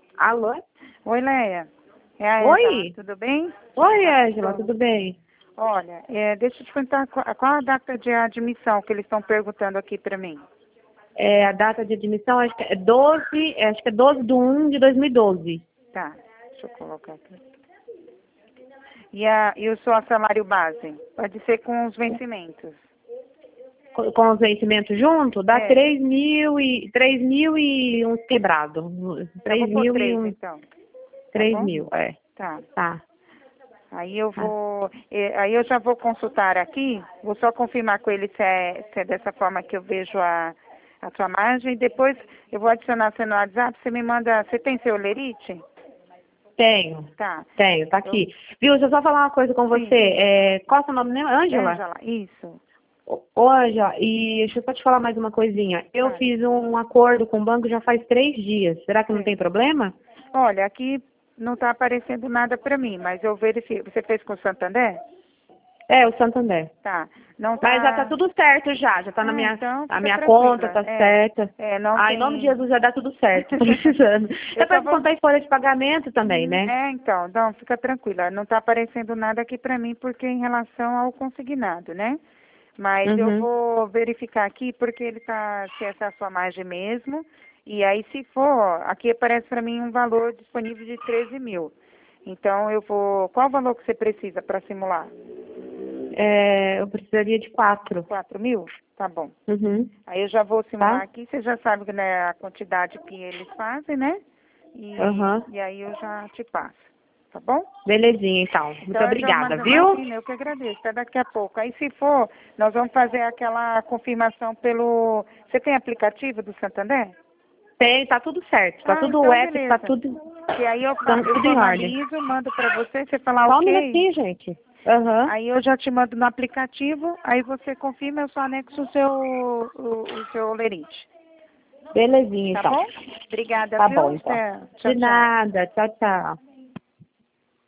Alô? Oi, Leia. É a Oi. Ângela, tudo bem? Oi, Ângela, tudo bem? Olha, deixa eu te perguntar qual a data de admissão que eles estão perguntando aqui para mim. A data de admissão acho que é 12/1/2012. Tá, deixa eu colocar aqui. E o seu salário base? Pode ser com os vencimentos. Com os vencimentos junto, dá É. 3.000 e uns quebrado. Eu vou 3 pôr mil 3, e uns então. 3.000, é. Tá. Tá. Aí eu já vou consultar aqui, vou só confirmar com ele se é dessa forma que eu vejo a sua margem, e depois eu vou adicionar você no WhatsApp, você me manda, você tem seu lerite? Tenho, Tá. tá aqui. Viu, deixa eu só falar uma coisa com Sim. você. Qual é o seu nome mesmo? Ângela? Ângela, isso. Ô, Ângela, e deixa eu só te falar mais uma coisinha. Eu Vai. fiz um acordo com o banco já faz 3 dias. Será que não tem Sim. problema? Olha, aqui não está aparecendo nada para mim, mas eu verifico. Você fez com o Santander? O Santander. Tá. Não tá. Mas já tá tudo certo já tá na minha, Então, a fica minha tranquila. conta, tá certa. Não Em tem. nome de Jesus já dá tudo certo, tô precisando. Eu É só pra vou. descontar em folha de pagamento também, né? Então, não, fica tranquila. Não está aparecendo nada aqui para mim, porque em relação ao consignado, né? Mas eu Uhum. vou verificar aqui, porque se essa é a sua margem mesmo. E aí, se for, aqui aparece para mim um valor disponível de 13 mil. Então, qual o valor que você precisa para simular? Eu precisaria de 4. 4 mil? Tá bom. Uhum. Aí eu já vou simular Tá? aqui, você já sabe, né, a quantidade que eles fazem, né? Aham. E aí eu já te passo, tá bom? Belezinha, então. Muito Então eu já obrigada, mando, viu? imagina, eu que agradeço, até daqui a pouco. Aí se for, nós vamos fazer aquela confirmação pelo... Você tem aplicativo do Santander? Tem, tá tudo certo. Tá tudo Então web, tá beleza. tudo, E aí eu tudo em ordem. formalizo, mando para você, você falar Só um ok. minutinho, gente. Aham. Aí eu já te mando no aplicativo, aí você confirma, eu só anexo o seu lerite. Belezinha, Tá então. bom? Obrigada, Tá bom, viu? então. Tchau, De tchau. nada. Tchau, tchau.